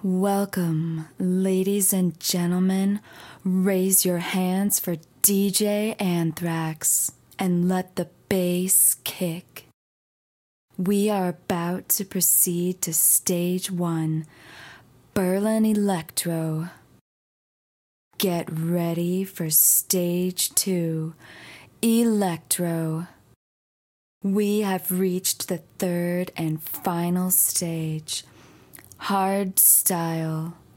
Welcome, ladies and gentlemen. Raise your hands for DJ Anthrax and let the bass kick. We are about to proceed to stage 1, Berlin Electro. Get ready for stage 2, Electro. We have reached the third and final stage, Hard Style.